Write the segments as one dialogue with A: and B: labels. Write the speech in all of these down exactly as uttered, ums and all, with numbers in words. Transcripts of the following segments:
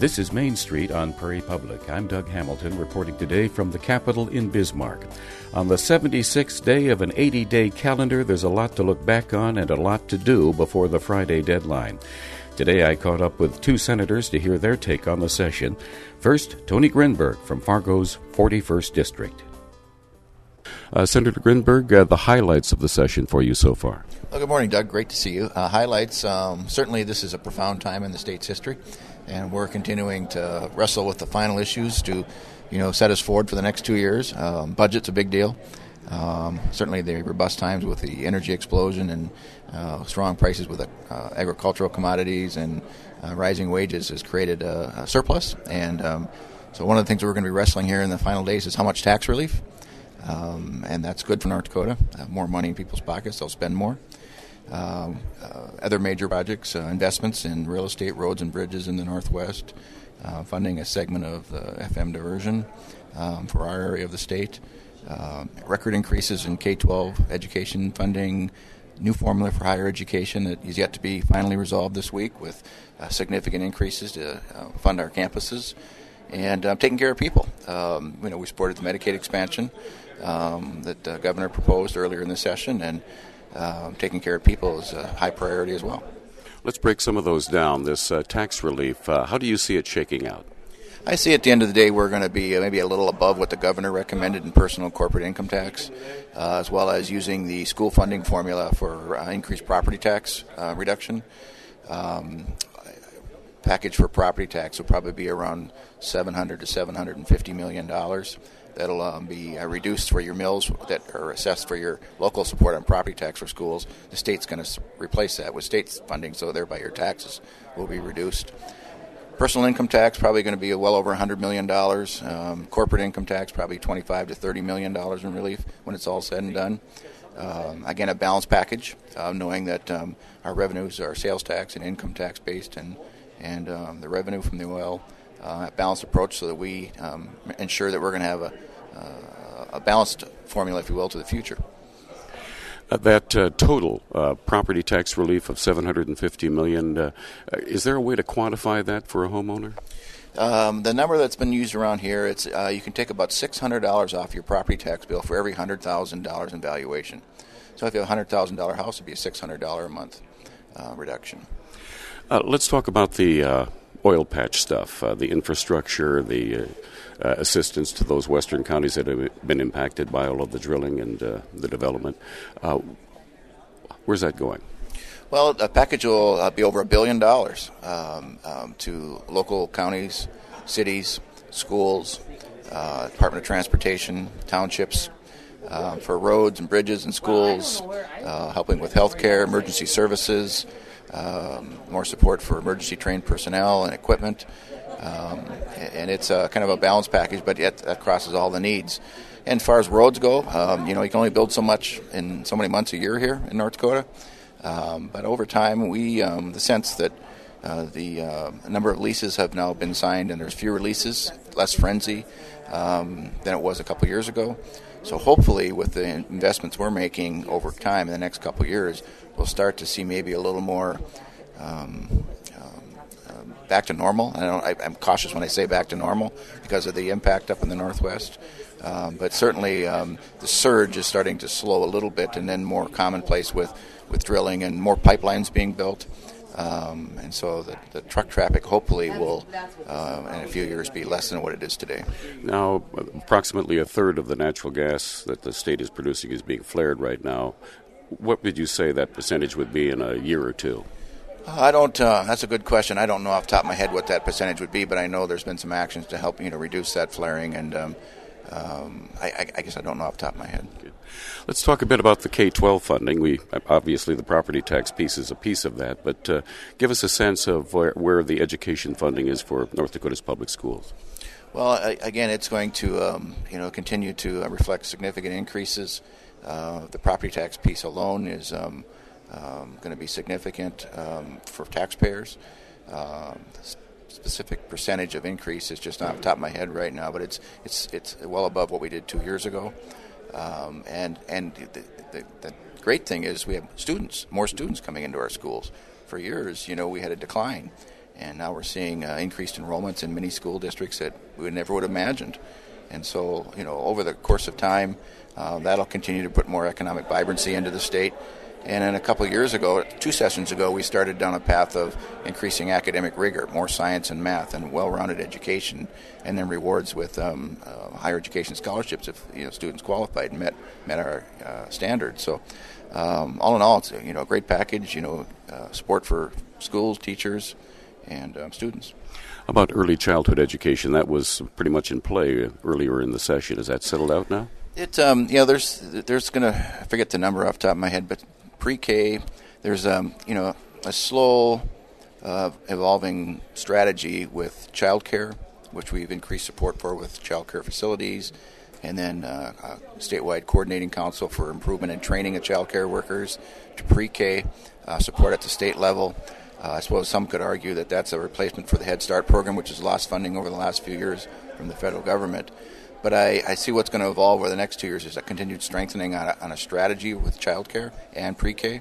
A: This is Main Street on Prairie Public. I'm Doug Hamilton reporting today from the Capitol in Bismarck. On the seventy-sixth day of an eighty-day calendar, there's a lot to look back on and a lot to do before the Friday deadline. Today I caught up with two senators to hear their take on the session. First, Tony Grinberg from Fargo's forty-first District. Uh, Senator Grinberg, uh, the highlights of the session for you so far.
B: Well, good morning, Doug. Great to see you. Uh, highlights, um, certainly this is a profound time in the state's history, and we're continuing to wrestle with the final issues to, you know, set us forward for the next two years. Um, budget's a big deal. Um, certainly the robust times with the energy explosion and uh, strong prices with uh, agricultural commodities and uh, rising wages has created a, a surplus. And um, so one of the things we're going to be wrestling here in the final days is how much tax relief. Um, and that's good for North Dakota. Uh, more money in people's pockets, they'll spend more. Uh, uh, other major projects, uh, investments in real estate, roads and bridges in the Northwest, uh, funding a segment of the F M diversion um, for our area of the state, uh, record increases in K twelve education funding, new formula for higher education that is yet to be finally resolved this week with uh, significant increases to uh, fund our campuses, and uh, taking care of people. Um, you know, we supported the Medicaid expansion um, that the governor proposed earlier in the session, and Uh, taking care of people is a high priority as well.
A: Let's break some of those down. This uh, tax relief, uh, how do you see it shaking out?
B: I see at the end of the day we're going to be uh, maybe a little above what the governor recommended in personal and corporate income tax, uh, as well as using the school funding formula for uh, increased property tax uh, reduction. Um, package for property tax will probably be around seven hundred to seven hundred fifty million dollars. That'll um, be uh, reduced for your mills that are assessed for your local support on property tax for schools. The state's going to s- replace that with state funding, so thereby your taxes will be reduced. Personal income tax probably going to be well over one hundred million dollars. Um, corporate income tax probably twenty-five to thirty million dollars in relief when it's all said and done. Um, again, a balanced package, uh, knowing that um, our revenues are sales tax and income tax based, and and um, the revenue from the oil. Uh, a balanced approach so that we um, ensure that we're going to have a, uh, a balanced formula, if you will, to the future.
A: Uh, that uh, total uh, property tax relief of seven hundred fifty million dollars, uh, is there a way to quantify that for a homeowner?
B: Um, the number that's been used around here, it's uh, you can take about six hundred dollars off your property tax bill for every one hundred thousand dollars in valuation. So if you have a one hundred thousand dollars house, it would be a six hundred dollars a month uh, reduction.
A: Uh, let's talk about the Uh oil patch stuff, uh, the infrastructure, the uh, uh, assistance to those western counties that have been impacted by all of the drilling and uh, the development. Uh, where's that going?
B: Well, the package will uh, be over a billion dollars um, um, to local counties, cities, schools, uh, Department of Transportation, townships, uh, for roads and bridges and schools, uh, helping with health care, emergency services, Um, more support for emergency trained personnel and equipment, um, and it's a, kind of a balanced package, but yet that crosses all the needs. And as far as roads go, um, you know, you can only build so much in so many months a year here in North Dakota, um, but over time, we um, the sense that uh, the uh, number of leases have now been signed, and there's fewer leases, less frenzy um, than it was a couple years ago. So hopefully with the investments we're making over time in the next couple of years, we'll start to see maybe a little more um, um, um, back to normal. I don't, I, I'm cautious when I say back to normal because of the impact up in the Northwest. Um, but certainly um, the surge is starting to slow a little bit, and then more commonplace with, with drilling and more pipelines being built. Um, and so the, the truck traffic hopefully will, uh, in a few years, be less than what it is today.
A: Now, approximately a third of the natural gas that the state is producing is being flared right now. What would you say that percentage would be in a year or two?
B: I don't. Uh, that's a good question. I don't know off the top of my head what that percentage would be, but I know there's been some actions to help you know reduce that flaring, and um, um, I, I guess I don't know off the top of my head.
A: Okay. Let's talk a bit about the K twelve funding. We obviously the property tax piece is a piece of that, but uh, give us a sense of where, where the education funding is for North Dakota's public schools.
B: Well, I, again, it's going to um, you know continue to uh, reflect significant increases. Uh, the property tax piece alone is um, um, going to be significant um, for taxpayers. Uh, the specific percentage of increase is just not off the top of my head right now, but it's it's it's well above what we did two years ago. Um, and and the, the, the great thing is we have students, more students coming into our schools. For years, you know, we had a decline. And now we're seeing uh, increased enrollments in many school districts that we never would have imagined. And so, you know, over the course of time, uh, that'll continue to put more economic vibrancy into the state. And then a couple of years ago, two sessions ago, we started down a path of increasing academic rigor, more science and math, and well-rounded education, and then rewards with um, uh, higher education scholarships if you know students qualified and met met our uh, standards. So, um, all in all, it's a, you know a great package. You know, uh, support for schools, teachers, and um, students.
A: How about early childhood education? That was pretty much in play earlier in the session. Is that settled out now?
B: It um, you know there's there's gonna I forget the number off the top of my head, but pre-K, there's um, you know a slow uh, evolving strategy with child care, which we've increased support for with child care facilities, and then uh, a statewide coordinating council for improvement and training of child care workers to pre-K, uh, support at the state level. Uh, I suppose some could argue that that's a replacement for the Head Start program, which has lost funding over the last few years from the federal government. But I, I see what's going to evolve over the next two years is a continued strengthening on a, on a strategy with child care and pre-K.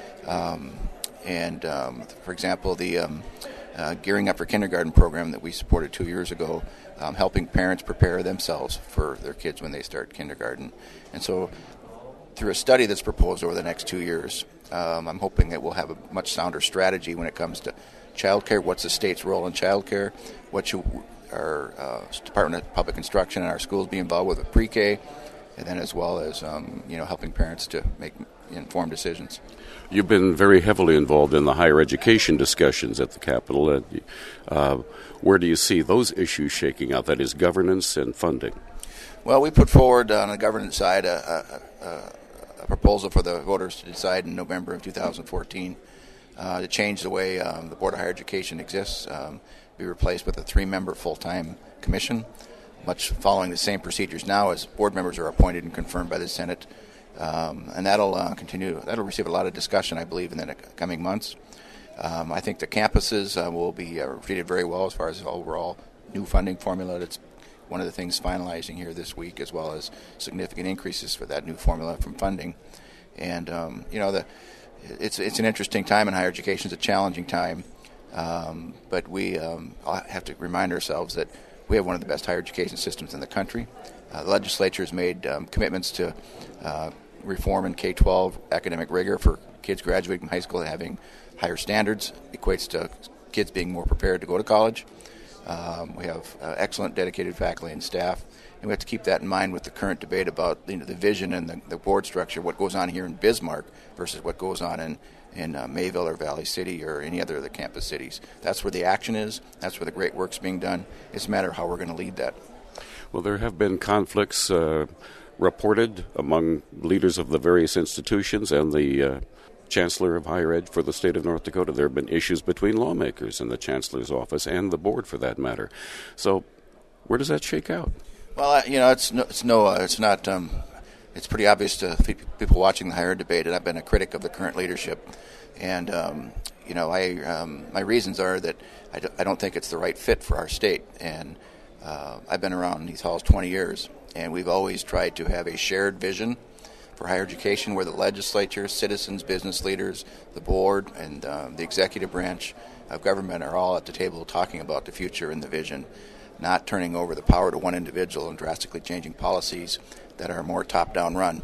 B: Um, and, um, for example, the um, uh, Gearing Up for Kindergarten program that we supported two years ago, um, helping parents prepare themselves for their kids when they start kindergarten. And so through a study that's proposed over the next two years, um, I'm hoping that we'll have a much sounder strategy when it comes to child care. What's the state's role in child care? What should our uh, Department of Public Instruction and our schools be involved with, with pre-K, and then as well as um, you know helping parents to make informed decisions.
A: You've been very heavily involved in the higher education discussions at the Capitol. Uh, where do you see those issues shaking out? That is governance and funding.
B: Well, we put forward on the governance side a, a, a, a proposal for the voters to decide in November of two thousand fourteen uh, to change the way um, the Board of Higher Education exists. Um, be replaced with a three-member full-time commission, much following the same procedures now as board members are appointed and confirmed by the Senate. Um, and that'll uh, continue. That'll receive a lot of discussion, I believe, in the coming months. Um, I think the campuses uh, will be uh, treated very well as far as the overall new funding formula. That's one of the things finalizing here this week, as well as significant increases for that new formula from funding. And, um, you know, the, it's, it's an interesting time in higher education. It's a challenging time. Um, but we um, have to remind ourselves that we have one of the best higher education systems in the country. Uh, the legislature has made um, commitments to uh, reform in K twelve academic rigor for kids graduating from high school and having higher standards. Equates to kids being more prepared to go to college. Um, we have uh, excellent dedicated faculty and staff, and we have to keep that in mind with the current debate about you know, the vision and the, the board structure, what goes on here in Bismarck versus what goes on in in uh, Mayville or Valley City or any other of the campus cities. That's where the action is. That's where the great work's being done. It's a matter of how we're going to lead that.
A: Well, there have been conflicts uh, reported among leaders of the various institutions and the uh, Chancellor of Higher Ed for the state of North Dakota. There have been issues between lawmakers in the Chancellor's office and the board, for that matter. So, where does that shake out?
B: Well, you know, it's no, it's no, uh, it's not. Um, it's pretty obvious to people watching the higher ed debate, and I've been a critic of the current leadership. And um, you know, I um, my reasons are that I, do, I don't think it's the right fit for our state. And uh, I've been around these halls twenty years, and we've always tried to have a shared vision for higher education, where the legislature, citizens, business leaders, the board, and uh, the executive branch of government are all at the table talking about the future and the vision, not turning over the power to one individual and drastically changing policies that are more top-down run.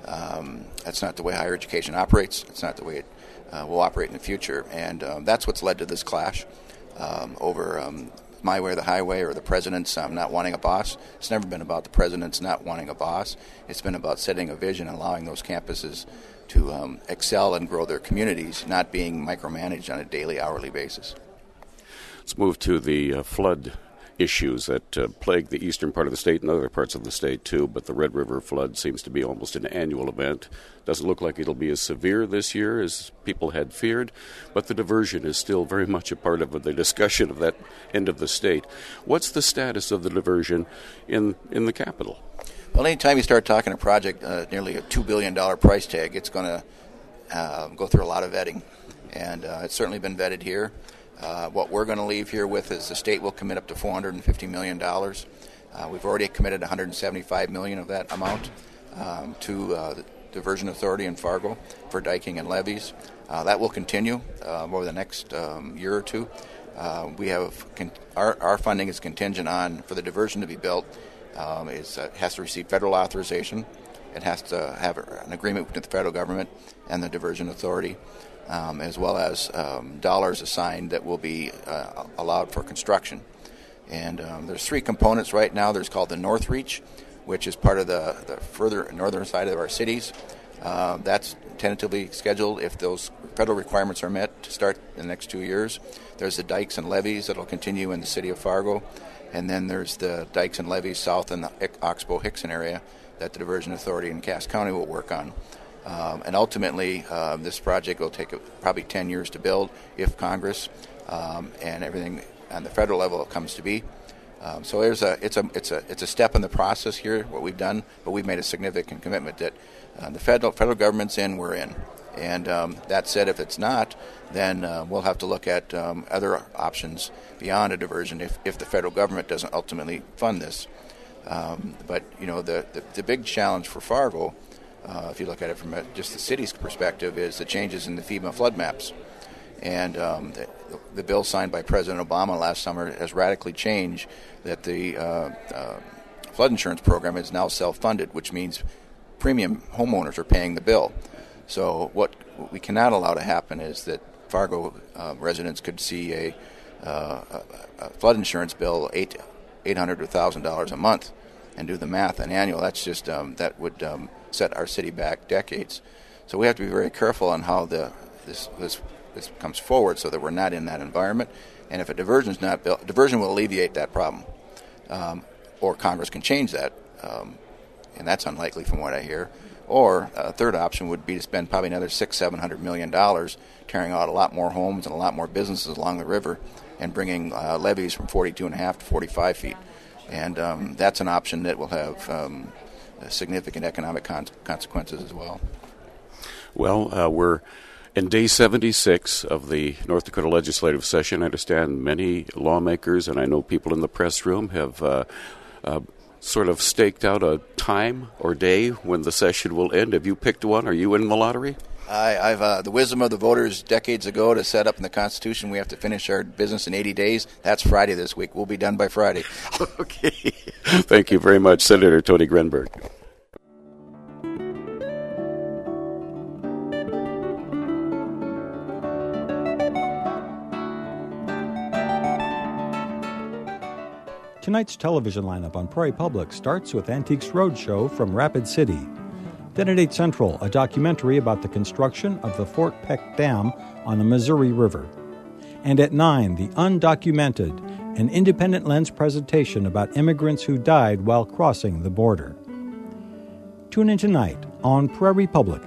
B: Um, that's not the way higher education operates. It's not the way it uh, will operate in the future. And um, that's what's led to this clash um, over um, my way or the highway, or the president's um, not wanting a boss. It's never been about the president's not wanting a boss. It's been about setting a vision and allowing those campuses to um, excel and grow their communities, not being micromanaged on a daily, hourly basis.
A: Let's move to the uh, flood issues that uh, plague the eastern part of the state and other parts of the state too, but the Red River flood seems to be almost an annual event. Doesn't look like it'll be as severe this year as people had feared, but the diversion is still very much a part of the discussion of that end of the state. What's the status of the diversion in, in the capital?
B: Well, anytime you start talking a project, uh, nearly a two billion dollars price tag, it's going to uh, go through a lot of vetting, and uh, it's certainly been vetted here. Uh, what we're going to leave here with is the state will commit up to four hundred fifty million dollars. Uh, we've already committed one hundred seventy-five million dollars of that amount um, to uh, the Diversion Authority in Fargo for diking and levees. Uh, that will continue uh, over the next um, year or two. Uh, we have con- our, our funding is contingent on, for the diversion to be built, um, is uh, has to receive federal authorization. It has to have an agreement with the federal government and the diversion authority, um, as well as um, dollars assigned that will be uh, allowed for construction. And um, there's three components right now. There's called the North Reach, which is part of the, the further northern side of our cities. Uh, that's tentatively scheduled, if those federal requirements are met, to start in the next two years. There's the dikes and levees that will continue in the city of Fargo. And then there's the dikes and levees south in the Oxbow-Hickson area that the Diversion Authority in Cass County will work on. Um, and ultimately, uh, this project will take probably ten years to build if Congress um, and everything on the federal level comes to be. Um, so there's a it's a it's a it's a step in the process here, what we've done, but we've made a significant commitment that uh, the federal federal government's in, we're in. And um, that said, if it's not, then uh, we'll have to look at um, other options beyond a diversion if, if the federal government doesn't ultimately fund this. Um, but you know, the, the the big challenge for Fargo, uh, if you look at it from a, just the city's perspective, is the changes in the FEMA flood maps. And um, the, the bill signed by President Obama last summer has radically changed that the uh, uh, flood insurance program is now self-funded, which means premium homeowners are paying the bill. So what we cannot allow to happen is that Fargo uh, residents could see a, uh, a, a flood insurance bill eight eight hundred to a thousand dollars a month, and do the math on annual. That's just um, that would um, set our city back decades. So we have to be very careful on how the this this. this comes forward, so that we're not in that environment. And if a diversion is not built, diversion will alleviate that problem, um, or Congress can change that, um, and that's unlikely from what I hear. Or a third option would be to spend probably another six, seven hundred million dollars tearing out a lot more homes and a lot more businesses along the river, and bringing uh, levees from forty-two and a half to forty-five feet. And um, that's an option that will have um, significant economic con- consequences as well.
A: Well, uh, we're in day seventy-six of the North Dakota legislative session. I understand many lawmakers, and I know people in the press room, have uh, uh, sort of staked out a time or day when the session will end. Have you picked one? Are you in the lottery?
B: I, I've uh, the wisdom of the voters decades ago to set up in the Constitution we have to finish our business in eighty days. That's Friday this week. We'll be done by Friday.
A: Okay. Thank you very much, Senator Tony Grenberg.
C: Tonight's television lineup on Prairie Public starts with Antiques Roadshow from Rapid City. Then at eight Central, a documentary about the construction of the Fort Peck Dam on the Missouri River. And at nine, The Undocumented, an independent lens presentation about immigrants who died while crossing the border. Tune in tonight on Prairie Public.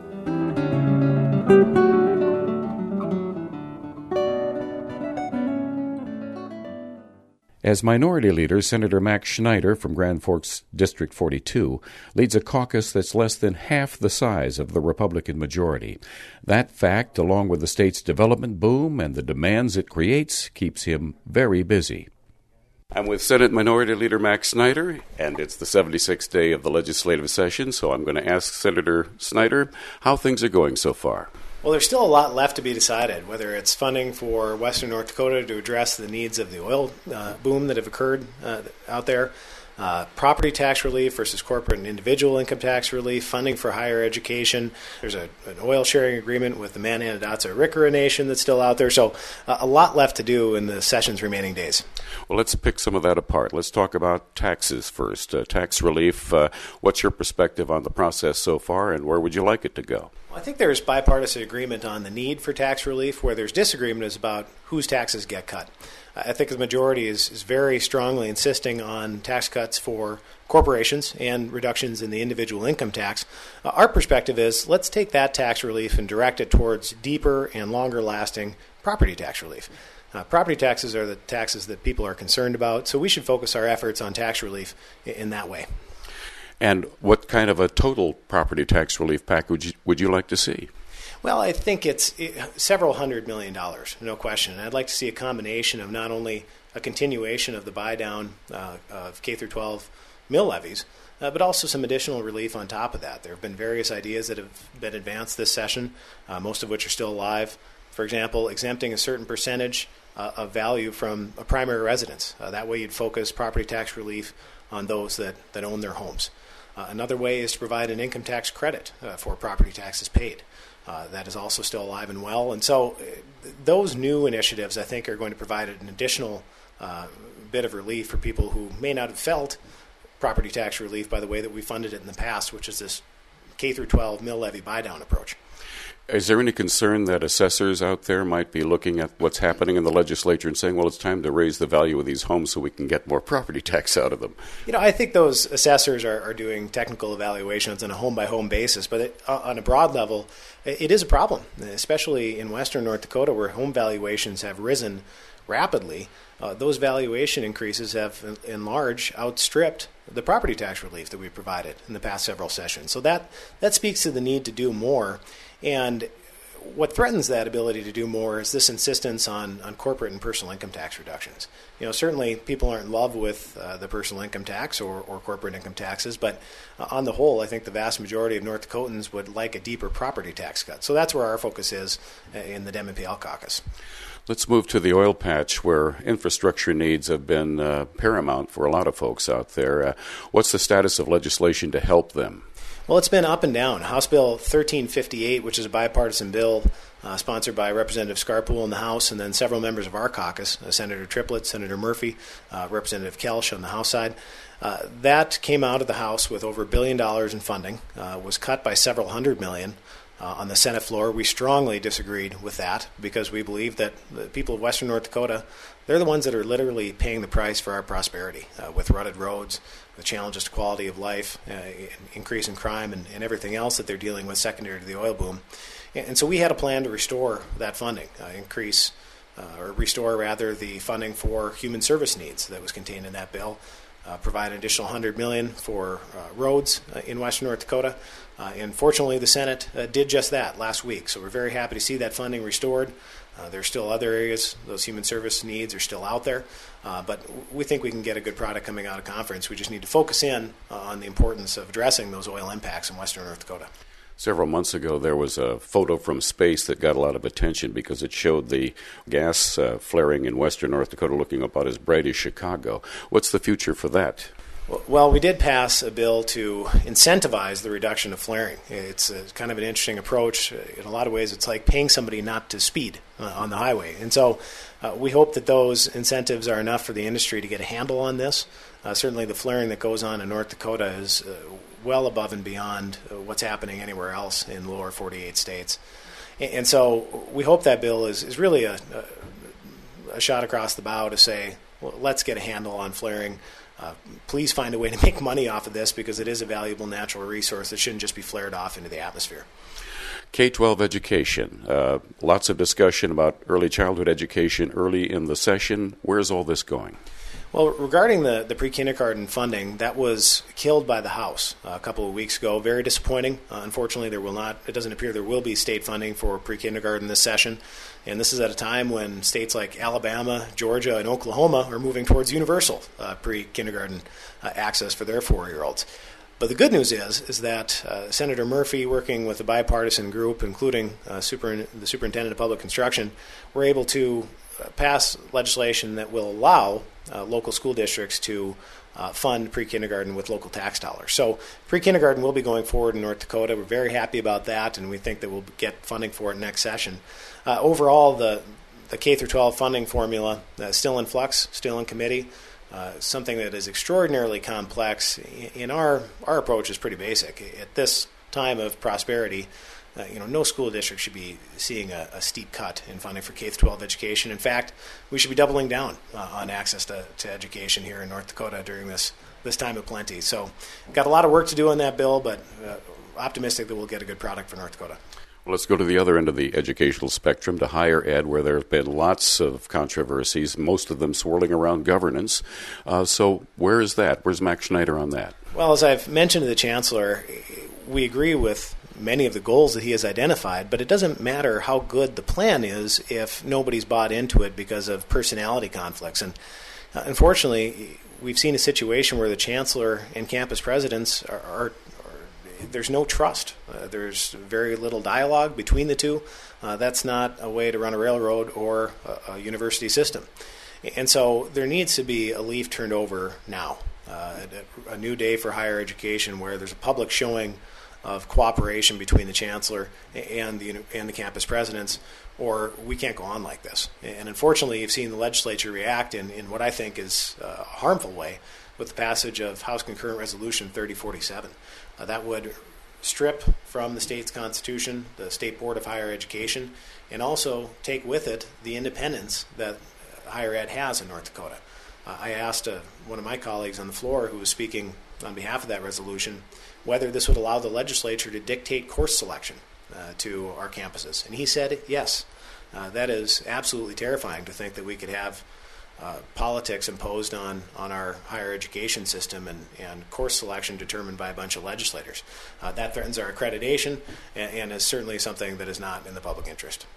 A: As Minority Leader, Senator Max Schneider from Grand Forks District forty-two leads a caucus that's less than half the size of the Republican majority. That fact, along with the state's development boom and the demands it creates, keeps him very busy. I'm with Senate Minority Leader Max Schneider, and it's the seventy-sixth day of the legislative session, so I'm going to ask Senator Schneider how things are going so far.
D: Well, there's still a lot left to be decided, whether it's funding for Western North Dakota to address the needs of the oil uh, boom that have occurred uh, out there, uh, property tax relief versus corporate and individual income tax relief, funding for higher education. There's a, an oil sharing agreement with the Mananadatsa-Arikara Nation that's still out there. So uh, a lot left to do in the session's remaining days.
A: Well, let's pick some of that apart. Let's talk about taxes first. Uh, tax relief, uh, what's your perspective on the process so far, and where would you like it to go?
D: I think there's bipartisan agreement on the need for tax relief. Where there's disagreement is about whose taxes get cut. I think the majority is, is very strongly insisting on tax cuts for corporations and reductions in the individual income tax. Uh, our perspective is let's take that tax relief and direct it towards deeper and longer-lasting property tax relief. Uh, property taxes are the taxes that people are concerned about, so we should focus our efforts on tax relief in, in that way.
A: And what kind of a total property tax relief package would you like to see?
D: Well, I think it's several hundred million dollars, no question. I'd like to see a combination of not only a continuation of the buy-down uh, of K through twelve mill levies, uh, but also some additional relief on top of that. There have been various ideas that have been advanced this session, uh, most of which are still alive. For example, exempting a certain percentage uh, of value from a primary residence. Uh, that way you'd focus property tax relief on those that, that own their homes. Uh, another way is to provide an income tax credit uh, for property taxes paid. Uh, that is also still alive and well. And so uh, those new initiatives, I think, are going to provide an additional uh, bit of relief for people who may not have felt property tax relief by the way that we funded it in the past, which is this K through twelve mill levy buy-down approach.
A: Is there any concern that assessors out there might be looking at what's happening in the legislature and saying, well, it's time to raise the value of these homes so we can get more property tax out of them?
D: You know, I think those assessors are, are doing technical evaluations on a home-by-home basis, but it, uh, on a broad level, it is a problem, especially in western North Dakota where home valuations have risen rapidly. Uh, those valuation increases have, in large, outstripped the property tax relief that we provided in the past several sessions. So that, that speaks to the need to do more. And what threatens that ability to do more is this insistence on, on corporate and personal income tax reductions. You know, certainly people aren't in love with uh, the personal income tax or, or corporate income taxes, but uh, on the whole, I think the vast majority of North Dakotans would like a deeper property tax cut. So that's where our focus is uh, in the Dem and P L caucus.
A: Let's move to the oil patch where infrastructure needs have been uh, paramount for a lot of folks out there. Uh, what's the status of legislation to help them?
D: Well, it's been up and down. House Bill thirteen fifty-eight, which is a bipartisan bill uh, sponsored by Representative Scarpool in the House and then several members of our caucus, uh, Senator Triplett, Senator Murphy, uh, Representative Kelsch on the House side. Uh, that came out of the House with over a billion dollars in funding, uh, was cut by several hundred million. Uh, on the Senate floor, we strongly disagreed with that because we believe that the people of western North Dakota, they're the ones that are literally paying the price for our prosperity uh, with rutted roads, the challenges to quality of life, uh, increase in crime, and, and everything else that they're dealing with secondary to the oil boom. And, and so we had a plan to restore that funding, uh, increase uh, or restore, rather, the funding for human service needs that was contained in that bill, uh, provide an additional one hundred million dollars for uh, roads uh, in western North Dakota. Uh, and fortunately, the Senate uh, did just that last week. So we're very happy to see that funding restored. Uh, there are still other areas. Those human service needs are still out there. Uh, but we think we can get a good product coming out of conference. We just need to focus in uh, on the importance of addressing those oil impacts in western North Dakota.
A: Several months ago, there was a photo from space that got a lot of attention because it showed the gas uh, flaring in western North Dakota looking about as bright as Chicago. What's the future for that?
D: Well, we did pass a bill to incentivize the reduction of flaring. It's a, kind of an interesting approach. In a lot of ways, it's like paying somebody not to speed uh, on the highway. And so uh, we hope that those incentives are enough for the industry to get a handle on this. Uh, certainly the flaring that goes on in North Dakota is uh, well above and beyond uh, what's happening anywhere else in the lower forty-eight states. And, and so we hope that bill is, is really a, a, a shot across the bow to say, well, let's get a handle on flaring. Uh, please find a way to make money off of this because it is a valuable natural resource that shouldn't just be flared off into the atmosphere.
A: K twelve education. Uh, lots of discussion about early childhood education early in the session. Where's all this going?
D: Well, regarding the, the pre-kindergarten funding, that was killed by the House uh, a couple of weeks ago. Very disappointing. Uh, unfortunately, there will not, it doesn't appear there will be state funding for pre-kindergarten this session. And this is at a time when states like Alabama, Georgia, and Oklahoma are moving towards universal uh, pre-kindergarten uh, access for their four-year-olds. But the good news is is that uh, Senator Murphy, working with a bipartisan group, including uh, super, the Superintendent of Public Construction, were able to uh, pass legislation that will allow uh, local school districts to uh, fund pre-kindergarten with local tax dollars. So pre-kindergarten will be going forward in North Dakota. We're very happy about that, and we think that we'll get funding for it next session. Uh, overall, the the K through twelve funding formula uh, still in flux, still in committee. Uh, something that is extraordinarily complex. In our our approach is pretty basic. At this time of prosperity, uh, you know, no school district should be seeing a, a steep cut in funding for K through twelve education. In fact, we should be doubling down uh, on access to, to education here in North Dakota during this this time of plenty. So, got a lot of work to do on that bill, but uh, optimistic that we'll get a good product for North Dakota.
A: Well, let's go to the other end of the educational spectrum, to higher ed, where there have been lots of controversies, most of them swirling around governance. Uh, so where is that? Where's Max Schneider on that?
D: Well, as I've mentioned to the Chancellor, we agree with many of the goals that he has identified, but it doesn't matter how good the plan is if nobody's bought into it because of personality conflicts. And uh, unfortunately, we've seen a situation where the Chancellor and campus presidents are, are there's no trust. Uh, there's very little dialogue between the two. Uh, that's not a way to run a railroad or a, a university system. And so there needs to be a leaf turned over now, uh, a, a new day for higher education where there's a public showing of cooperation between the chancellor and the and the campus presidents, or we can't go on like this. And unfortunately, you've seen the legislature react in, in what I think is a harmful way with the passage of House Concurrent Resolution thirty forty-seven. Uh, that would strip from the state's constitution the State Board of Higher Education and also take with it the independence that higher ed has in North Dakota. Uh, I asked uh, one of my colleagues on the floor who was speaking on behalf of that resolution whether this would allow the legislature to dictate course selection uh, to our campuses. And he said yes. Uh, that is absolutely terrifying to think that we could have uh, politics imposed on, on our higher education system and, and course selection determined by a bunch of legislators. Uh, that threatens our accreditation and, and is certainly something that is not in the public interest.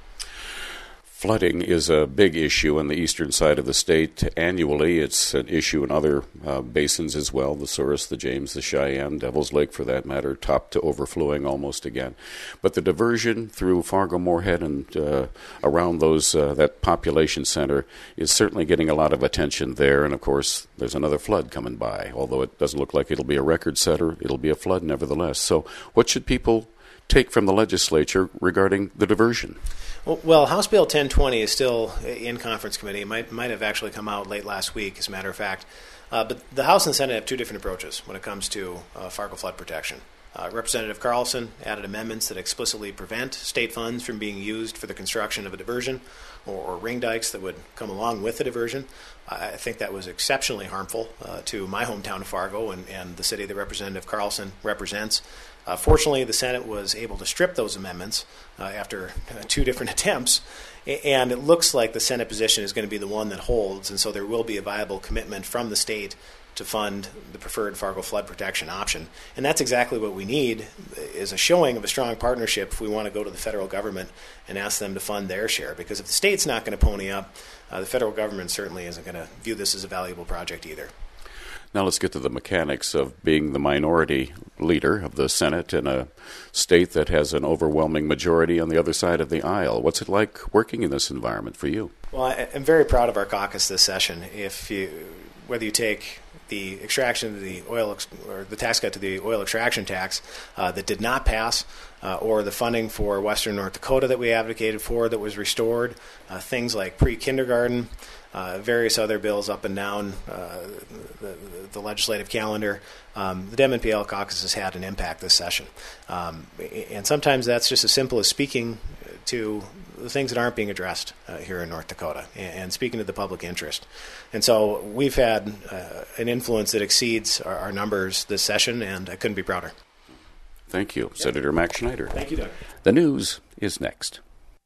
A: Flooding is a big issue on the eastern side of the state. Annually, it's an issue in other uh, basins as well, the Souris, the James, the Cheyenne, Devil's Lake for that matter, topped to overflowing almost again. But the diversion through Fargo-Moorhead and uh, around those uh, that population center is certainly getting a lot of attention there. And, of course, there's another flood coming by. Although it doesn't look like it'll be a record setter, it'll be a flood nevertheless. So what should people take from the legislature regarding the diversion?
D: Well, House Bill ten twenty is still in conference committee. It might, might have actually come out late last week, as a matter of fact. Uh, but the House and Senate have two different approaches when it comes to uh, Fargo flood protection. Uh, Representative Carlson added amendments that explicitly prevent state funds from being used for the construction of a diversion or, or ring dikes that would come along with the diversion. I think that was exceptionally harmful uh, to my hometown of Fargo and, and the city that Representative Carlson represents. Uh, fortunately, the Senate was able to strip those amendments uh, after uh, two different attempts, and it looks like the Senate position is going to be the one that holds, and so there will be a viable commitment from the state to fund the preferred Fargo flood protection option. And that's exactly what we need, is a showing of a strong partnership if we want to go to the federal government and ask them to fund their share. Because if the state's not going to pony up, uh, the federal government certainly isn't going to view this as a valuable project either.
A: Now let's get to the mechanics of being the minority leader of the Senate in a state that has an overwhelming majority on the other side of the aisle. What's it like working in this environment for you?
D: Well, I'm very proud of our caucus this session. If you, whether you take the extraction of the oil ex- or the tax cut to the oil extraction tax uh, that did not pass, uh, or the funding for Western North Dakota that we advocated for that was restored, uh, things like pre-kindergarten, uh, various other bills up and down uh, the, the legislative calendar. Um, the Dem and P L caucus has had an impact this session. Um, and sometimes that's just as simple as speaking to the things that aren't being addressed uh, here in North Dakota and, and speaking to the public interest. And so we've had uh, an influence that exceeds our, our numbers this session, and I couldn't be prouder.
A: Thank you, yep. Senator Max Schneider.
D: Thank you, Doug.
A: The news is next.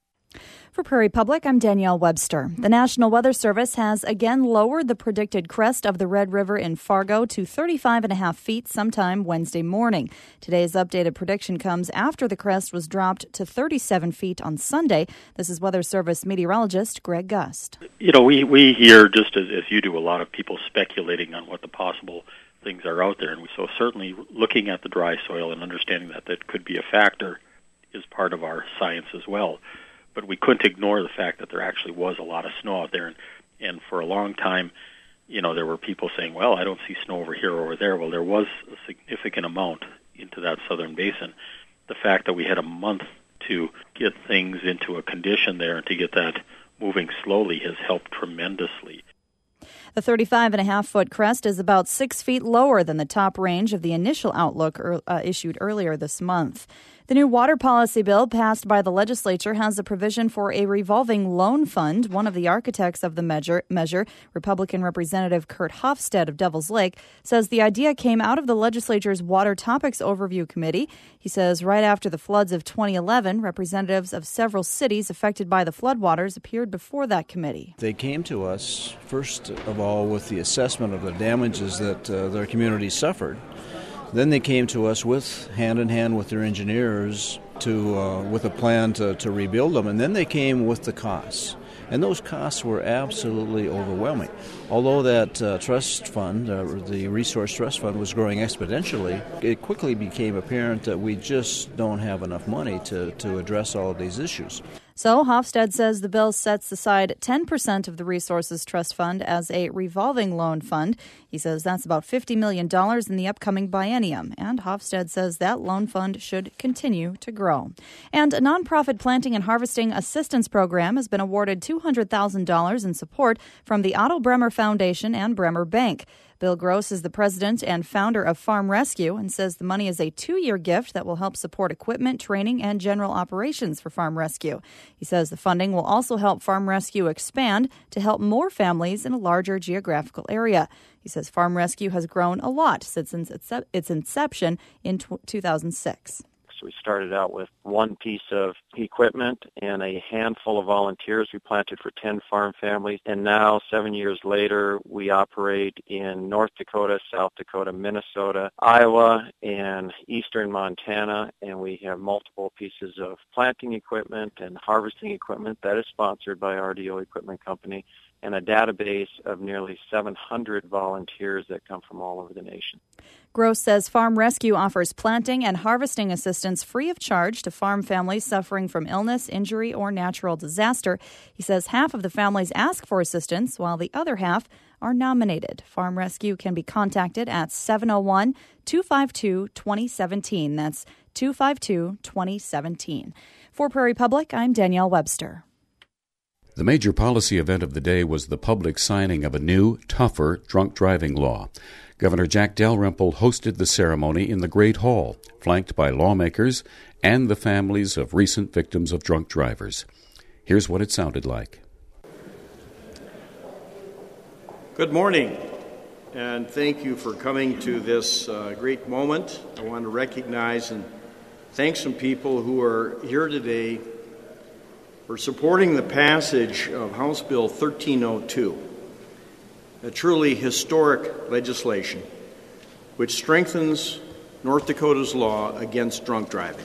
E: For Prairie Public, I'm Danielle Webster. The National Weather Service has again lowered the predicted crest of the Red River in Fargo to thirty-five and a half feet sometime Wednesday morning. Today's updated prediction comes after the crest was dropped to thirty-seven feet on Sunday. This is Weather Service meteorologist Greg Gust.
F: You know, we, we hear, just as, as you do, a lot of people speculating on what the possible things are out there. And so certainly looking at the dry soil and understanding that that could be a factor is part of our science as well. But we couldn't ignore the fact that there actually was a lot of snow out there. And, and for a long time, you know, there were people saying, well, I don't see snow over here or over there. Well, there was a significant amount into that southern basin. The fact that we had a month to get things into a condition there and to get that moving slowly has helped tremendously.
E: The thirty-five and a half foot crest is about six feet lower than the top range of the initial outlook uh, issued earlier this month. The new water policy bill passed by the legislature has a provision for a revolving loan fund. One of the architects of the measure, measure, Republican Representative Kurt Hofstad of Devil's Lake, says the idea came out of the legislature's Water Topics Overview Committee. He says right after the floods of twenty eleven, representatives of several cities affected by the floodwaters appeared before that committee.
G: They came to us, first of all, with the assessment of the damages that uh, their community suffered. Then they came to us with hand in hand with their engineers to uh, with a plan to, to rebuild them, and then they came with the costs. And those costs were absolutely overwhelming. Although that uh, trust fund, uh, the Resource Trust Fund, was growing exponentially, it quickly became apparent that we just don't have enough money to, to address all of these issues.
E: So Hofstede says the bill sets aside ten percent of the Resources Trust Fund as a revolving loan fund. He says that's about fifty million dollars in the upcoming biennium, and Hofstede says that loan fund should continue to grow. And a nonprofit planting and harvesting assistance program has been awarded two hundred thousand dollars in support from the Otto Bremer Foundation and Bremer Bank. Bill Gross is the president and founder of Farm Rescue and says the money is a two-year gift that will help support equipment, training, and general operations for Farm Rescue. He says the funding will also help Farm Rescue expand to help more families in a larger geographical area. He says Farm Rescue has grown a lot since its inception in two thousand six.
H: We started out with one piece of equipment and a handful of volunteers. We planted for ten farm families, and now, seven years later, we operate in North Dakota, South Dakota, Minnesota, Iowa, and eastern Montana, and we have multiple pieces of planting equipment and harvesting equipment that is sponsored by R D O Equipment Company, and a database of nearly seven hundred volunteers that come from all over the nation.
E: Gross says Farm Rescue offers planting and harvesting assistance free of charge to farm families suffering from illness, injury, or natural disaster. He says half of the families ask for assistance, while the other half are nominated. Farm Rescue can be contacted at seven oh one, two five two, two oh one seven. That's two five two, two oh one seven. For Prairie Public, I'm Danielle Webster.
A: The major policy event of the day was the public signing of a new, tougher drunk driving law. Governor Jack Dalrymple hosted the ceremony in the Great Hall, flanked by lawmakers and the families of recent victims of drunk drivers. Here's what it sounded like.
I: Good morning, and thank you for coming to this uh, great moment. I want to recognize and thank some people who are here today for supporting the passage of House Bill thirteen oh two, a truly historic legislation which strengthens North Dakota's law against drunk driving.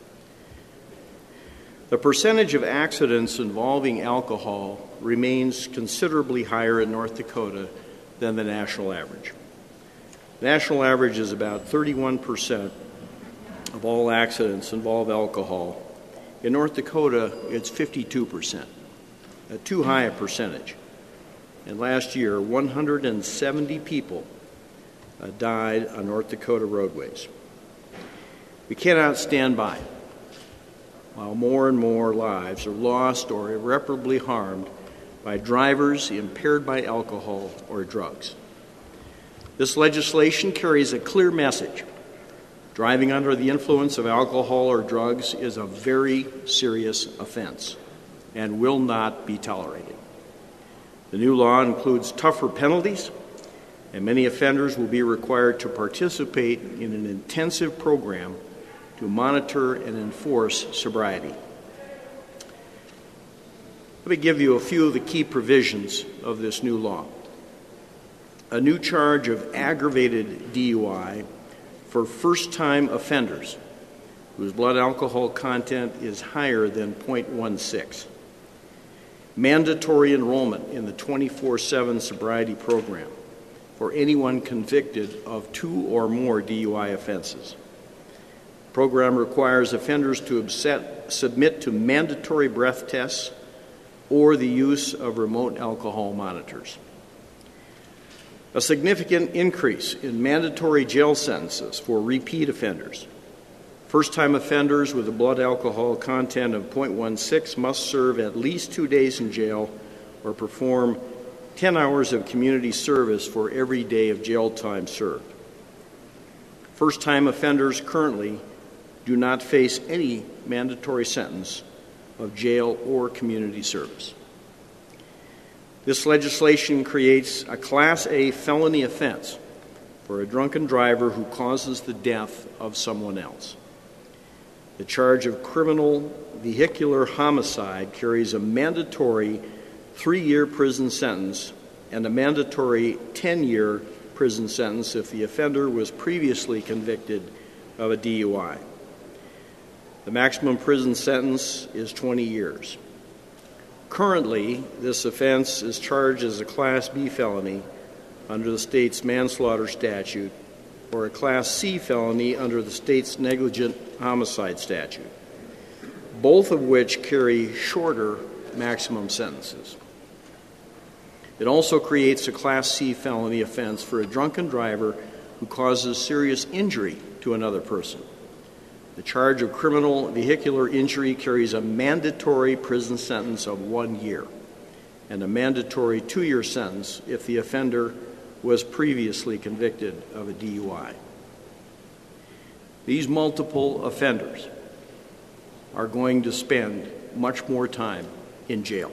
I: The percentage of accidents involving alcohol remains considerably higher in North Dakota than the national average. The national average is about thirty-one percent of all accidents involve alcohol. In North Dakota, it's fifty-two percent, a too high a percentage. And last year, one hundred seventy people uh, died on North Dakota roadways. We cannot stand by while more and more lives are lost or irreparably harmed by drivers impaired by alcohol or drugs. This legislation carries a clear message. Driving under the influence of alcohol or drugs is a very serious offense and will not be tolerated. The new law includes tougher penalties, and many offenders will be required to participate in an intensive program to monitor and enforce sobriety. Let me give you a few of the key provisions of this new law. A new charge of aggravated D U I for first-time offenders whose blood alcohol content is higher than zero point one six. Mandatory enrollment in the twenty-four seven sobriety program for anyone convicted of two or more D U I offenses. The program requires offenders to upset, submit to mandatory breath tests or the use of remote alcohol monitors. A significant increase in mandatory jail sentences for repeat offenders. First-time offenders with a blood alcohol content of zero point one six must serve at least two days in jail or perform ten hours of community service for every day of jail time served. First-time offenders currently do not face any mandatory sentence of jail or community service. This legislation creates a Class A felony offense for a drunken driver who causes the death of someone else. The charge of criminal vehicular homicide carries a mandatory three-year prison sentence and a mandatory ten-year prison sentence if the offender was previously convicted of a D U I. The maximum prison sentence is twenty years. Currently, this offense is charged as a Class B felony under the state's manslaughter statute or a Class C felony under the state's negligent homicide statute, both of which carry shorter maximum sentences. It also creates a Class C felony offense for a drunken driver who causes serious injury to another person. The charge of criminal vehicular injury carries a mandatory prison sentence of one year and a mandatory two-year sentence if the offender was previously convicted of a D U I. These multiple offenders are going to spend much more time in jail.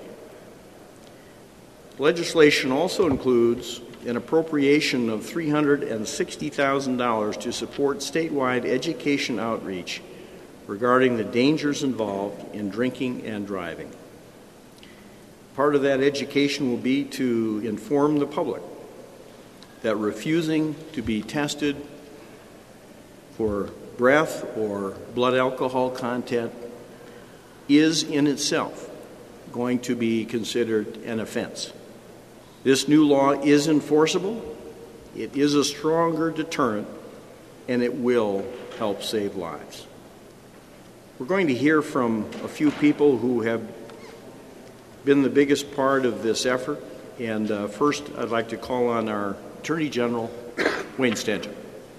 I: Legislation also includes an appropriation of three hundred sixty thousand dollars to support statewide education outreach regarding the dangers involved in drinking and driving. Part of that education will be to inform the public that refusing to be tested for breath or blood alcohol content is in itself going to be considered an offense. This new law is enforceable, it is a stronger deterrent, and it will help save lives. We're going to hear from a few people who have been the biggest part of this effort, and uh, first I'd like to call on our Attorney General, Wayne Stanton.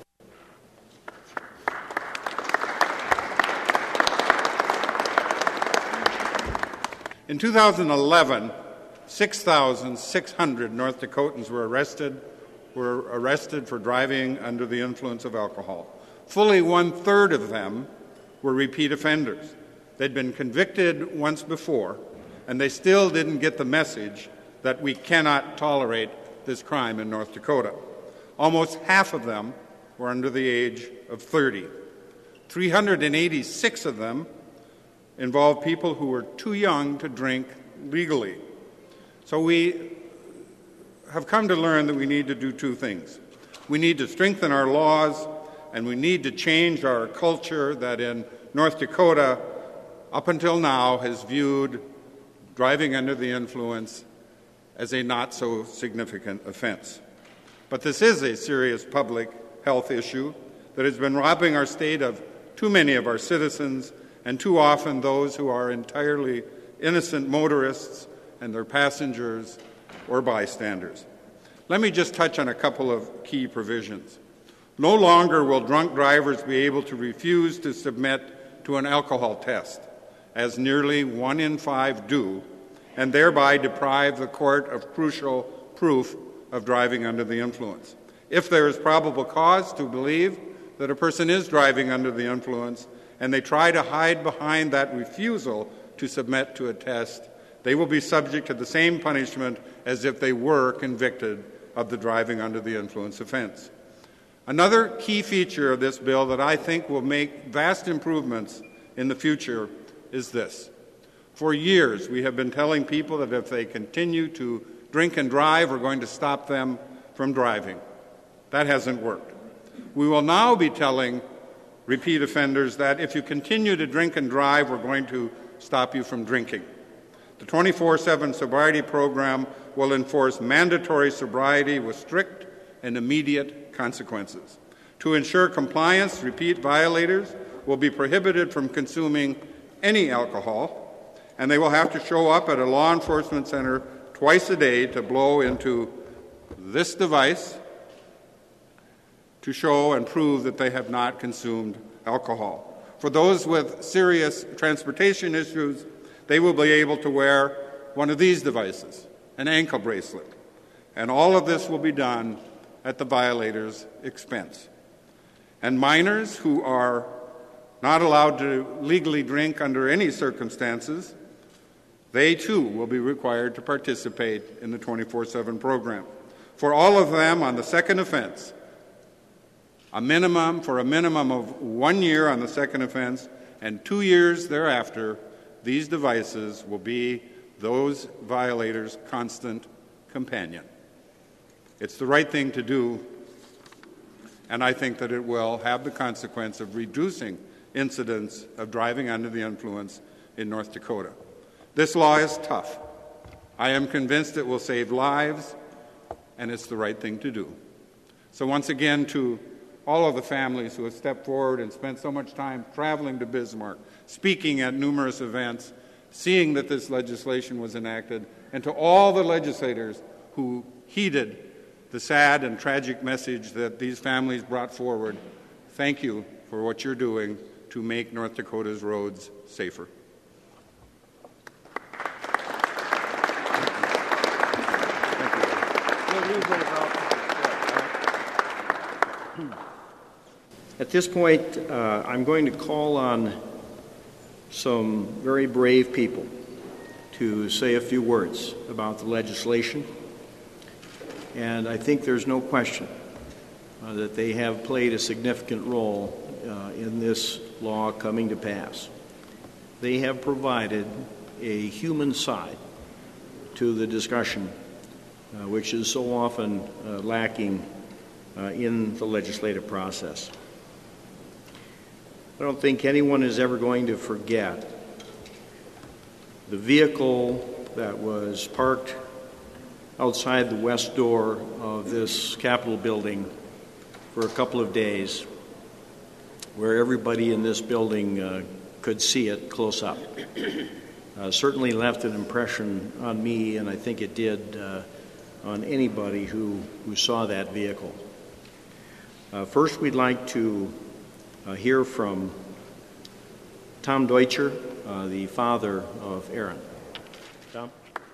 J: In two thousand eleven, six thousand six hundred North Dakotans were arrested were arrested for driving under the influence of alcohol. Fully one-third of them were repeat offenders. They'd been convicted once before, and they still didn't get the message that we cannot tolerate this crime in North Dakota. Almost half of them were under the age of thirty. three hundred eighty-six of them involved people who were too young to drink legally. So we have come to learn that we need to do two things. We need to strengthen our laws, and we need to change our culture that in North Dakota, up until now, has viewed driving under the influence as a not-so-significant offense. But this is a serious public health issue that has been robbing our state of too many of our citizens, and too often those who are entirely innocent motorists and their passengers or bystanders. Let me just touch on a couple of key provisions. No longer will drunk drivers be able to refuse to submit to an alcohol test, as nearly one in five do, and thereby deprive the court of crucial proof of driving under the influence. If there is probable cause to believe that a person is driving under the influence, and they try to hide behind that refusal to submit to a test, they will be subject to the same punishment as if they were convicted of the driving under the influence offense. Another key feature of this bill that I think will make vast improvements in the future is this. For years, we have been telling people that if they continue to drink and drive, we're going to stop them from driving. That hasn't worked. We will now be telling repeat offenders that if you continue to drink and drive, we're going to stop you from drinking. The twenty-four seven sobriety program will enforce mandatory sobriety with strict and immediate consequences. To ensure compliance, repeat violators will be prohibited from consuming any alcohol, and they will have to show up at a law enforcement center twice a day to blow into this device to show and prove that they have not consumed alcohol. For those with serious transportation issues, they will be able to wear one of these devices, an ankle bracelet. And all of this will be done at the violator's expense. And minors who are not allowed to legally drink under any circumstances, they too will be required to participate in the twenty-four seven program. For all of them on the second offense, a minimum for a minimum of one year on the second offense, and two years thereafter, these devices will be those violators' constant companion. It's the right thing to do, and I think that it will have the consequence of reducing incidents of driving under the influence in North Dakota. This law is tough, I am convinced it will save lives, and it's the right thing to do. So once again, to all of the families who have stepped forward and spent so much time traveling to Bismarck, speaking at numerous events, seeing that this legislation was enacted, and to all the legislators who heeded the sad and tragic message that these families brought forward, thank you for what you're doing to make North Dakota's roads safer.
I: At this point, uh, I'm going to call on some very brave people to say a few words about the legislation. And I think there's no question uh, that they have played a significant role uh, in this law coming to pass. They have provided a human side to the discussion, uh, which is so often uh, lacking uh, in the legislative process. I don't think anyone is ever going to forget the vehicle that was parked outside the west door of this Capitol building for a couple of days, where everybody in this building uh, could see it close up. Uh, certainly left an impression on me, and I think it did uh, on anybody who, who saw that vehicle. Uh, first, we'd like to uh, hear from Tom Deutscher, uh, the father of Aaron. Tom?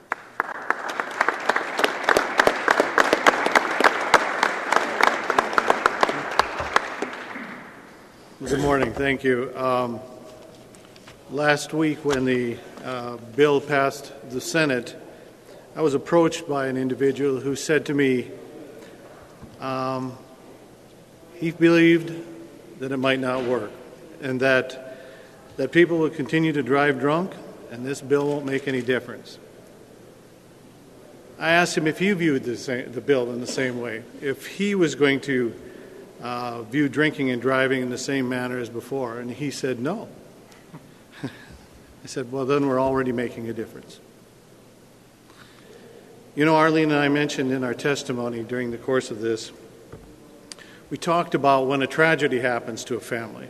K: Good morning. Thank you. Um, last week when the uh, bill passed the Senate, I was approached by an individual who said to me um, he believed that it might not work and that that people would continue to drive drunk and this bill won't make any difference. I asked him if he viewed the, same, the bill in the same way, if he was going to uh, view drinking and driving in the same manner as before, and he said no. I said, well, then we're already making a difference. You know, Arlene and I mentioned in our testimony during the course of this, we talked about when a tragedy happens to a family.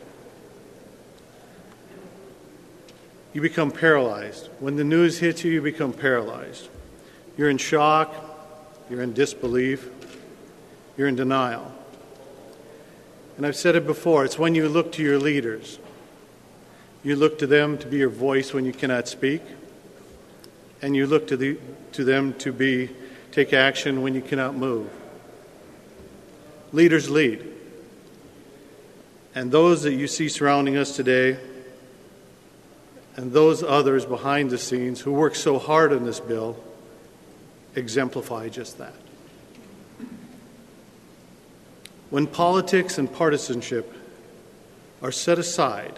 K: You become paralyzed. When the news hits you, you become paralyzed. You're in shock, you're in disbelief, you're in denial. And I've said it before, it's when you look to your leaders. You look to them to be your voice when you cannot speak, and you look to the to them to be take action when you cannot move. Leaders lead. And those that you see surrounding us today, and those others behind the scenes who work so hard on this bill, exemplify just that. When politics and partisanship are set aside,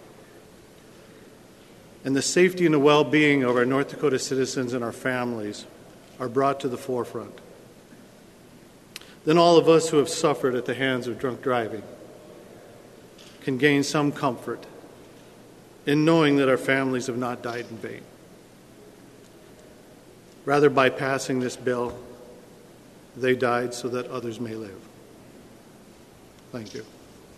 K: and the safety and the well-being of our North Dakota citizens and our families are brought to the forefront, then all of us who have suffered at the hands of drunk driving can gain some comfort in knowing that our families have not died in vain. Rather, by passing this bill, they died so that others may live. Thank you.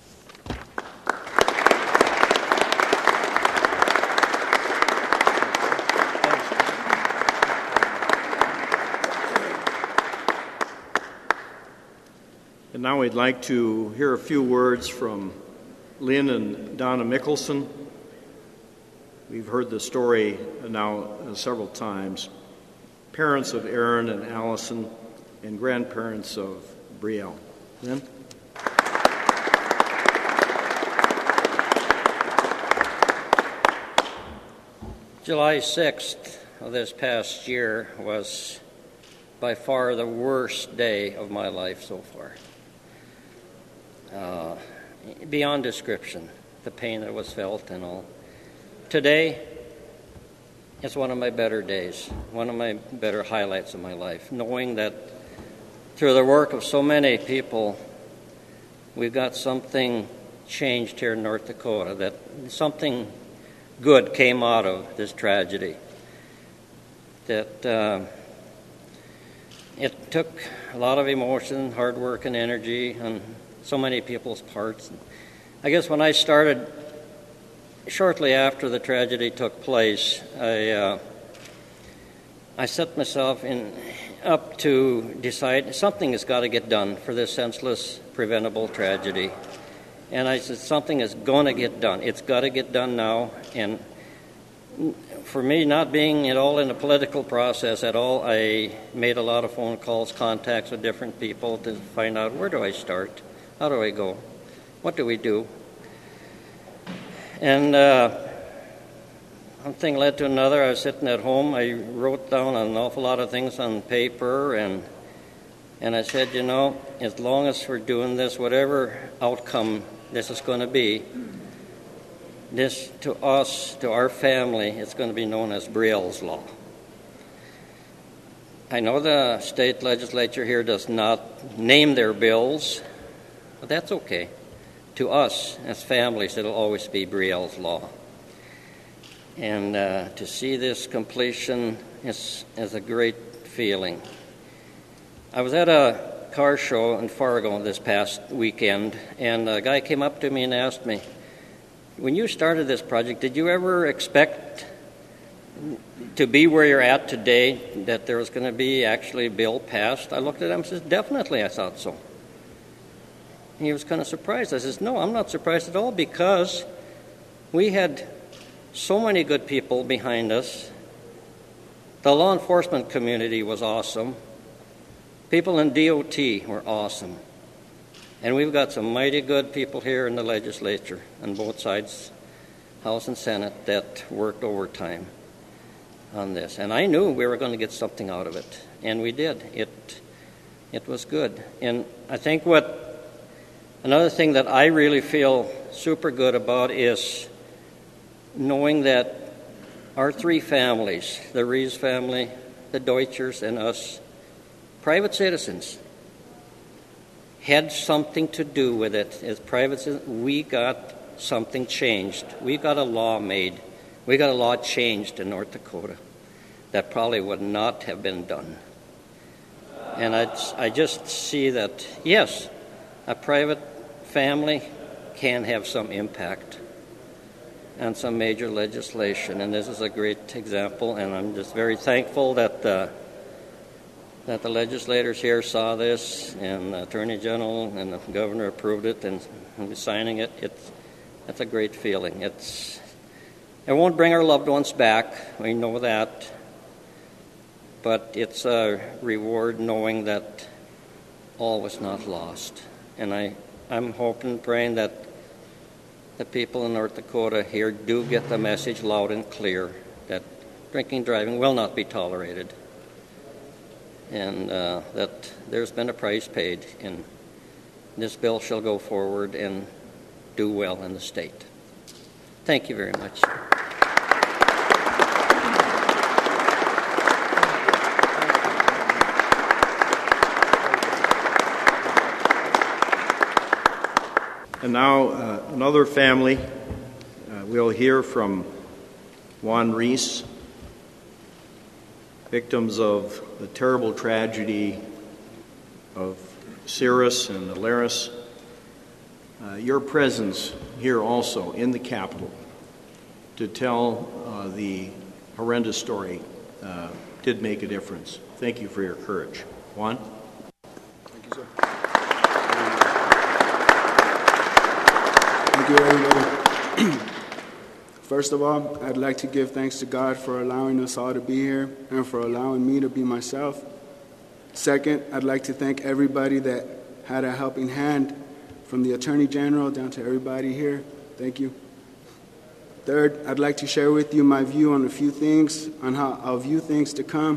I: And now we'd like to hear a few words from Lynn and Donna Mickelson. We've heard the story now uh, several times. Parents of Aaron and Allison and grandparents of Brielle. Lynn?
L: July sixth of this past year was by far the worst day of my life so far. Uh, beyond description, the pain that was felt and all. Today is one of my better days, one of my better highlights of my life, knowing that through the work of so many people, we've got something changed here in North Dakota, that something good came out of this tragedy. that uh, it took a lot of emotion, hard work, and energy on so many people's parts. I guess when I started, shortly after the tragedy took place, I uh, I set myself in up to decide something has got to get done for this senseless, preventable tragedy. And I said, something is going to get done. It's got to get done now. And for me, not being at all in the political process at all, I made a lot of phone calls, contacts with different people to find out, where do I start? How do I go? What do we do? And uh, one thing led to another. I was sitting at home. I wrote down an awful lot of things on paper, and and I said, you know, as long as we're doing this, whatever outcome this is going to be, this to us, to our family, it's going to be known as Brielle's Law. I know the state legislature here does not name their bills, but that's okay. To us, as families, it'll always be Brielle's Law. And uh, to see this completion is, is a great feeling. I was at a car show in Fargo this past weekend, and a guy came up to me and asked me, when you started this project, did you ever expect to be where you're at today, that there was going to be actually a bill passed? I looked at him and said, definitely, I thought so. And he was kind of surprised. I said, no, I'm not surprised at all, because we had so many good people behind us. The law enforcement community was awesome. People in D O T were awesome. And we've got some mighty good people here in the legislature on both sides, House and Senate, that worked overtime on this. And I knew we were going to get something out of it, and we did. It it was good. And I think what another thing that I really feel super good about is knowing that our three families, the Rees family, the Deutschers, and us, private citizens, had something to do with it. As private citizens, we got something changed. We got a law made. We got a law changed in North Dakota that probably would not have been done. And I, I just see that, yes, a private family can have some impact on some major legislation, and this is a great example, and I'm just very thankful that uh, that the legislators here saw this, and the Attorney General and the Governor approved it, and, and signing it. It's, it's a great feeling. It's, it won't bring our loved ones back, we know that, but it's a reward knowing that all was not lost. And I, I'm hoping, praying that the people in North Dakota here do get the message loud and clear that drinking and driving will not be tolerated, and uh, that there's been a price paid, and this bill shall go forward and do well in the state. Thank you very much.
I: And now uh, another family. Uh, we'll hear from Juan Rees, victims of the terrible tragedy of Cirrus and Alaris. Uh, your presence here also in the Capitol to tell uh, the horrendous story uh, did make a difference. Thank you for your courage. Juan?
M: Thank you, sir. Thank you, everybody. First of all, I'd like to give thanks to God for allowing us all to be here and for allowing me to be myself. Second, I'd like to thank everybody that had a helping hand, from the Attorney General down to everybody here. Thank you. Third, I'd like to share with you my view on a few things, on how I'll view things to come.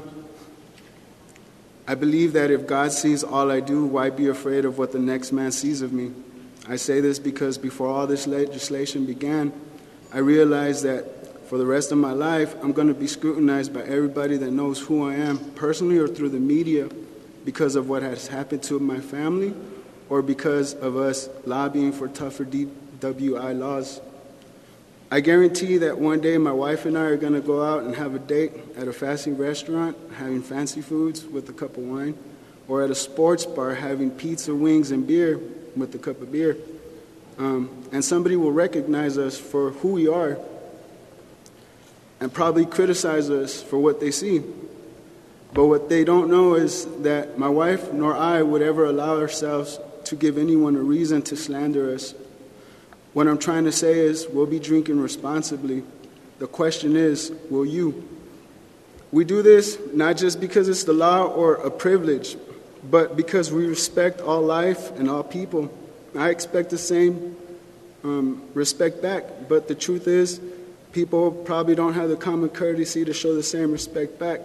M: I believe that if God sees all I do, why be afraid of what the next man sees of me? I say this because before all this legislation began, I realized that for the rest of my life, I'm going to be scrutinized by everybody that knows who I am, personally or through the media, because of what has happened to my family or because of us lobbying for tougher D W I laws. I guarantee that one day my wife and I are going to go out and have a date at a fancy restaurant, having fancy foods with a cup of wine, or at a sports bar having pizza, wings, and beer with a cup of beer. Um, and somebody will recognize us for who we are and probably criticize us for what they see. But what they don't know is that my wife nor I would ever allow ourselves to give anyone a reason to slander us. What I'm trying to say is we'll be drinking responsibly. The question is, will you? We do this not just because it's the law or a privilege, but because we respect all life and all people. I expect the same um, respect back, but the truth is, people probably don't have the common courtesy to show the same respect back.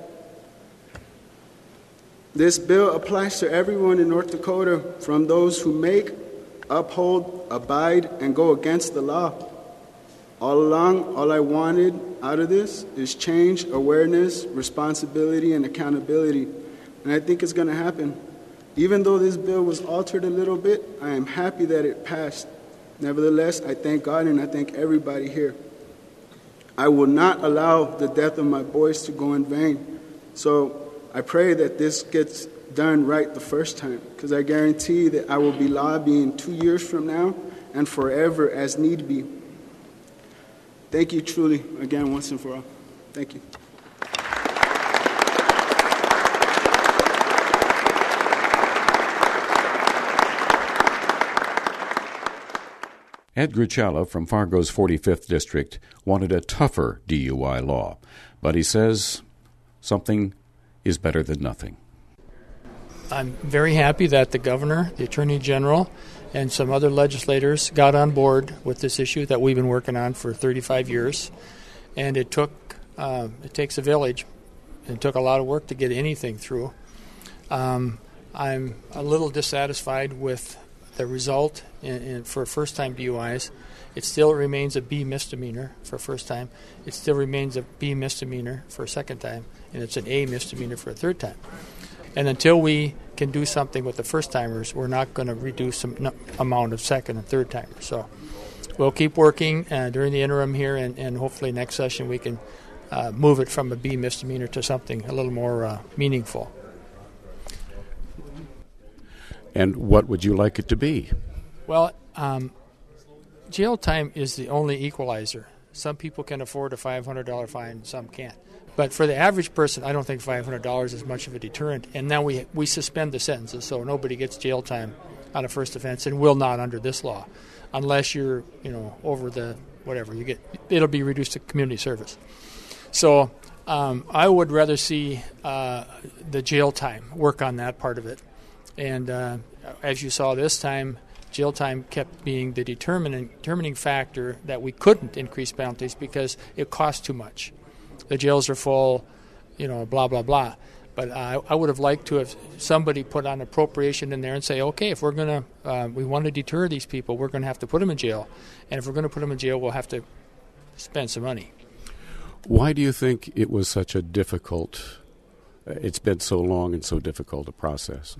M: This bill applies to everyone in North Dakota, from those who make, uphold, abide, and go against the law. All along, all I wanted out of this is change, awareness, responsibility, and accountability. And I think it's going to happen. Even though this bill was altered a little bit, I am happy that it passed. Nevertheless, I thank God and I thank everybody here. I will not allow the death of my boys to go in vain. So I pray that this gets done right the first time, because I guarantee that I will be lobbying two years from now and forever as need be. Thank you truly, again, once and for all. Thank you.
A: Ed Gruchala from Fargo's forty-fifth District wanted a tougher D U I law, but he says something is better than nothing.
N: I'm very happy that the governor, the attorney general, and some other legislators got on board with this issue that we've been working on for thirty-five years. And it took, uh, it takes a village. It took a lot of work to get anything through. Um, I'm a little dissatisfied with the result in, in, for first-time D U Is. It still remains a B misdemeanor for first time. It still remains a B misdemeanor for a second time, and it's an A misdemeanor for a third time. And until we can do something with the first-timers, we're not going to reduce the amount of second and third-timers. So we'll keep working uh, during the interim here, and, and hopefully next session we can uh, move it from a B misdemeanor to something a little more uh, meaningful.
A: And what would you like it to be?
N: Well, um, jail time is the only equalizer. Some people can afford a five hundred dollars fine, some can't. But for the average person, I don't think five hundred dollars is much of a deterrent. And now we we suspend the sentences, so nobody gets jail time on a first offense, and will not under this law, unless you're, you know, over the whatever you get. It'll be reduced to community service. So um, I would rather see uh, the jail time work on that part of it. And uh, as you saw this time, jail time kept being the determining determining factor that we couldn't increase penalties because it cost too much. The jails are full, you know, blah, blah, blah. But uh, I would have liked to have somebody put an appropriation in there and say, okay, if we're going to, uh, we want to deter these people, we're going to have to put them in jail. And if we're going to put them in jail, we'll have to spend some money.
A: Why do you think it was such a difficult, uh, it's been so long and so difficult a process?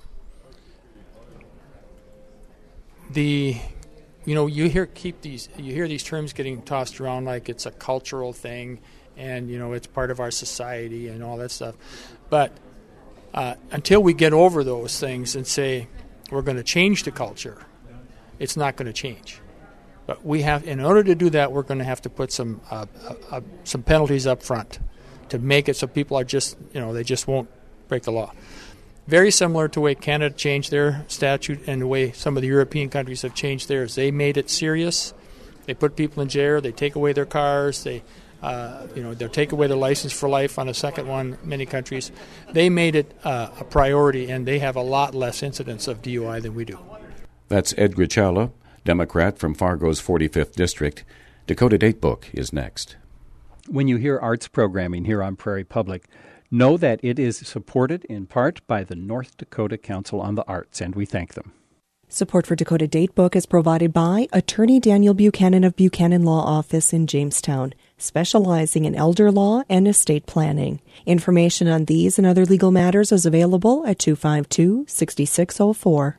N: The, you know, you hear keep these, you hear these terms getting tossed around like it's a cultural thing, and you know it's part of our society and all that stuff. But uh, until we get over those things and say we're going to change the culture, it's not going to change. But we have, in order to do that, we're going to have to put some uh, uh, some penalties up front to make it so people are just, you know, they just won't break the law. Very similar to the way Canada changed their statute and the way some of the European countries have changed theirs. They made it serious. They put people in jail. They take away their cars. They, uh, you know, they'll take away their license for life on a second one. Many countries, they made it uh, a priority, and they have a lot less incidents of D U I than we do.
A: That's Ed Gruchala, Democrat from Fargo's forty-fifth District. Dakota Datebook is next.
C: When you hear arts programming here on Prairie Public, know that it is supported in part by the North Dakota Council on the Arts, and we thank them.
O: Support for Dakota Datebook is provided by Attorney Daniel Buchanan of Buchanan Law Office in Jamestown, specializing in elder law and estate planning. Information on these and other legal matters is available at two five two, six six zero four.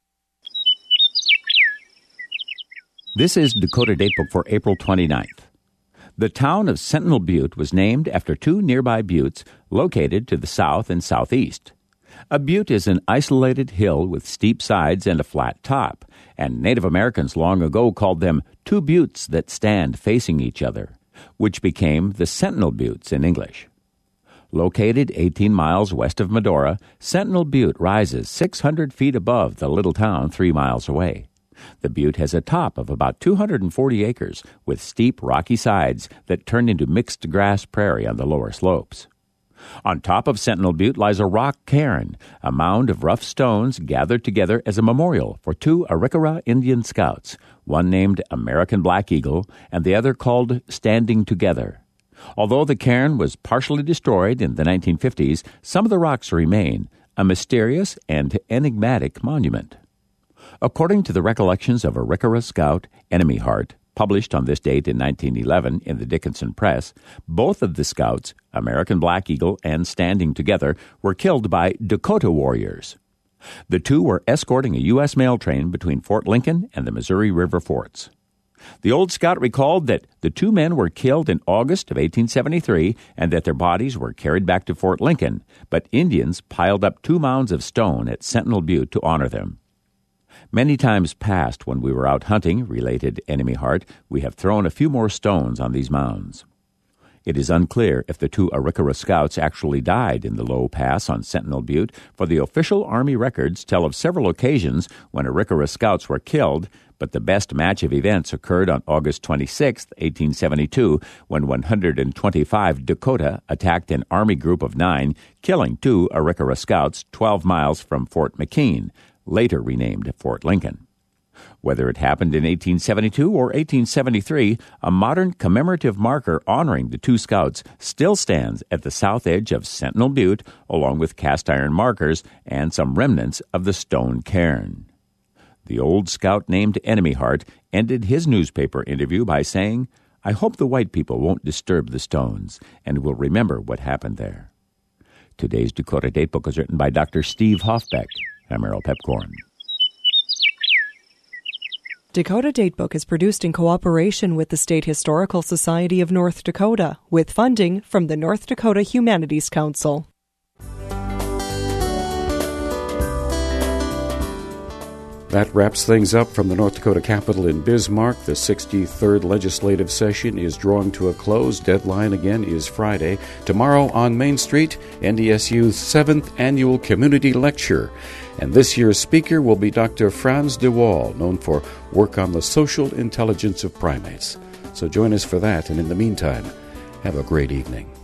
P: This is Dakota Datebook for April twenty-ninth. The town of Sentinel Butte was named after two nearby buttes located to the south and southeast. A butte is an isolated hill with steep sides and a flat top, and Native Americans long ago called them two buttes that stand facing each other, which became the Sentinel Buttes in English. Located eighteen miles west of Medora, Sentinel Butte rises six hundred feet above the little town three miles away. The butte has a top of about two hundred forty acres with steep rocky sides that turn into mixed grass prairie on the lower slopes. On top of Sentinel Butte lies a rock cairn, a mound of rough stones gathered together as a memorial for two Arikara Indian scouts, one named American Black Eagle and the other called Standing Together. Although the cairn was partially destroyed in the nineteen fifties, some of the rocks remain, a mysterious and enigmatic monument. According to the recollections of Arikara scout Enemy Heart, published on this date in nineteen eleven in the Dickinson Press, both of the scouts, American Black Eagle and Standing Together, were killed by Dakota warriors. The two were escorting a U S mail train between Fort Lincoln and the Missouri River forts. The old scout recalled that the two men were killed in August of eighteen seventy-three and that their bodies were carried back to Fort Lincoln, but Indians piled up two mounds of stone at Sentinel Butte to honor them. Many times past when we were out hunting, related Enemy Heart, we have thrown a few more stones on these mounds. It is unclear if the two Arikara scouts actually died in the low pass on Sentinel Butte, for the official Army records tell of several occasions when Arikara scouts were killed, but the best match of events occurred on August twenty-sixth, eighteen seventy-two, when one hundred twenty-five Dakota attacked an Army group of nine, killing two Arikara scouts twelve miles from Fort McKean, later renamed Fort Lincoln. Whether it happened in eighteen seventy-two or eighteen seventy-three, a modern commemorative marker honoring the two scouts still stands at the south edge of Sentinel Butte, along with cast-iron markers and some remnants of the stone cairn. The old scout named Enemy Heart ended his newspaper interview by saying, "I hope the white people won't disturb the stones and will remember what happened there." Today's Dakota Datebook was written by Doctor Steve Hoffbeck. I'm Errol Pepcorn.
O: Dakota Datebook is produced in cooperation with the State Historical Society of North Dakota, with funding from the North Dakota Humanities Council.
A: That wraps things up from the North Dakota Capitol in Bismarck. The sixty-third legislative session is drawing to a close. Deadline again is Friday. Tomorrow on Main Street, N D S U's seventh Annual Community Lecture. And this year's speaker will be Doctor Frans de Waal, known for work on the social intelligence of primates. So join us for that, and in the meantime, have a great evening.